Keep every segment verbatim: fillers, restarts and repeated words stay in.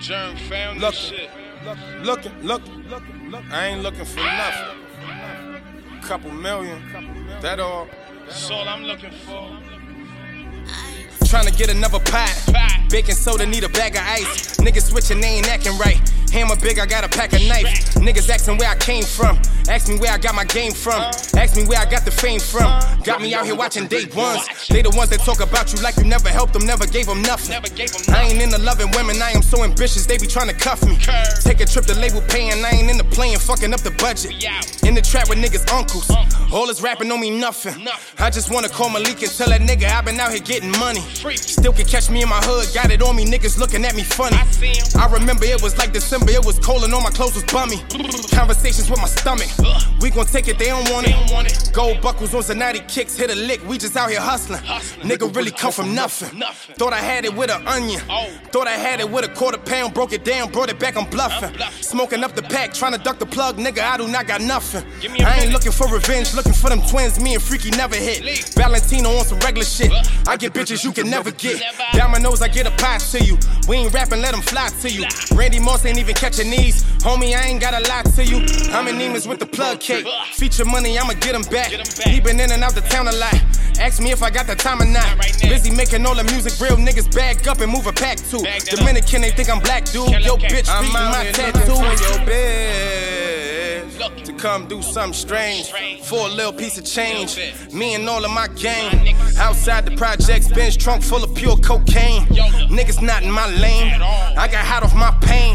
Germ found Look, this shit. Looking, looking, looking, look. I ain't looking for nothing. Couple million, that all. That's all I'm looking for. Trying to get another pie. Baking soda need a bag of ice. Niggas switching, they ain't acting right. Hammer big, I got a pack of knife. Niggas asking where I came from. Ask me where I got my game from. Ask me where I got the fame from. Got me out here watching day ones. They the ones that talk about you like you never helped them, never gave them nothing. I ain't into loving women, I am so ambitious, they be trying to cuff me. Take a trip to label paying, I ain't into playing, fucking up the budget. In the trap with niggas' uncles. All this rapping on me nothing. I just wanna call Malik and tell that nigga I been out here getting money. Still can catch me in my hood, got it on me, niggas looking at me funny. I remember it was like December, it was cold and all my clothes was bummy. Conversations with my stomach, we gon' take it, they don't want it. Gold buckles on Zanati kicks, hit a lick, we just out here hustling. Nigga really come from nothing. Thought I had it with an onion. Thought I had it with a quarter pound, broke it down, brought it back, I'm bluffing. Smoking up the pack, trying to duck the plug, nigga, I do not got nothing. I ain't looking for revenge, looking for them twins, me and Freaky never hit. Valentino on some regular shit, I get bitches you can never get. Dominoes, I get a pie to you. We ain't rapping, let them fly to you. Randy Moss ain't even catching these. Homie, I ain't gotta lie to you. I'm in Neiman's with the plug cake. Feature money, I'ma get them back. He been in and out the town a lot. Ask me if I got the time or not. Busy making all the music, real niggas bag up and move a pack too. Dominican, they think I'm black, dude. Yo, bitch, feeding my tattoo. Yo, bitch, to come do something strange for a little piece of change. Me and all of my gang. Outside the projects, Benz trunk full of pure cocaine. Niggas not in my lane. I got hot off my pain.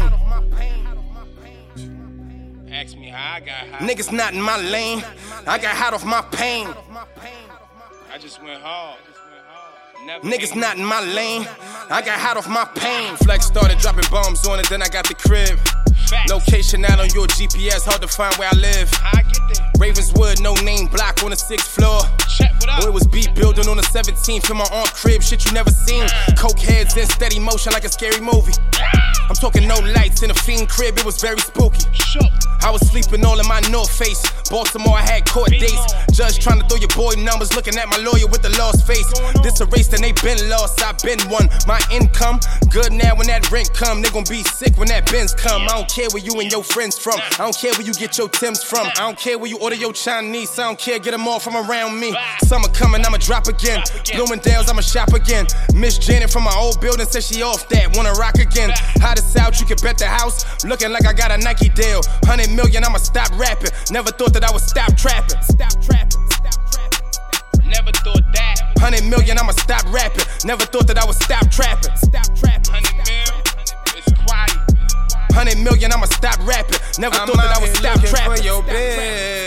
Ask me how I got high. Niggas not in my lane. I got hot off my pain. I just went hard. Never Niggas not in my lane. I got hot off my pain. Flex started dropping bombs on it, then I got the crib. Facts. Location out on your G P S, hard to find where I live. How I get there? Ravenswood, no name block on the sixth floor. Check what up. Boy, it was beat building on the seventeenth in my aunt crib, shit you never seen. Coke heads in steady motion like a scary movie. I'm talking no lights in a fiend crib, it was very spooky. I was sleeping all in my North Face. Baltimore, I had court dates. Judge trying to throw your boy numbers, looking at my lawyer with the lost face. This a race, then they been lost, I been won. My income, good now when that rent come. They gon' be sick when that Benz come. I don't care where you and your friends from. I don't care where you get your Timbs from. I don't care where you order your Chinese. I don't care, get them all from around me. Summer coming, I'ma drop again. Bloomingdale's, I'ma shop again. Miss Janet from my old building said she off that, wanna rock again. Hottest out, you can bet the house. Looking like I got a Nike deal. Hundred million, I'ma stop rapping. Never thought that I would stop trapping. Stop trapping. Never thought that. Hundred million, I'ma stop rapping. Never thought that I would stop trapping. Stop trapping. Hundred mil, it's quiet. Hundred million, I'ma stop rapping. Never I'm thought that I would stop trapping. For your bitch.